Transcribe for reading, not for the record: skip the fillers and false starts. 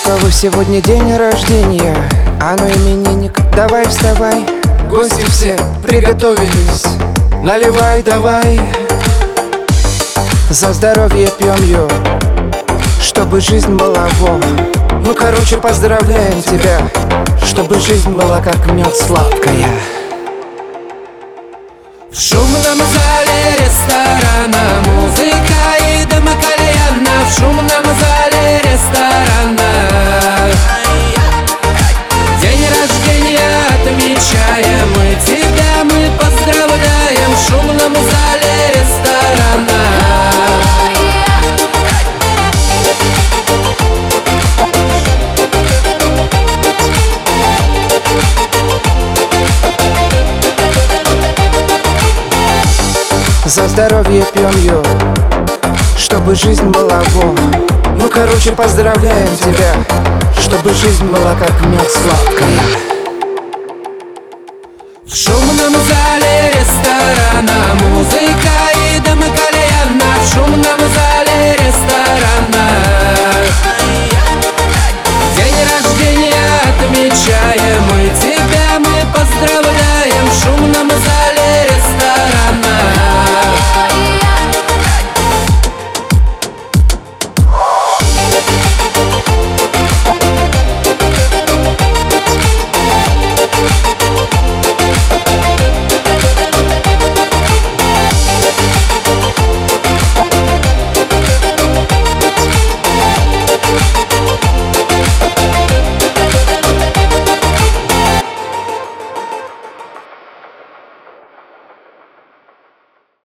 кого сегодня день рождения, а ну именинник, давай вставай. Гости все приготовились, наливай давай. За здоровье пьем ее, чтобы жизнь была во. Ну короче, поздравляем тебя, чтобы жизнь была как мед сладкая. В шумном зале ресторана музыка и дым кальяна. В шумном зале ресторана день рождения отмечаем, мы тебя мы поздравляем. В шумном зале ресторана. За здоровье пьем ее, чтобы жизнь была во. Ну короче, поздравляем тебя, чтобы жизнь была как мед сладкая. В шумном зале ресторана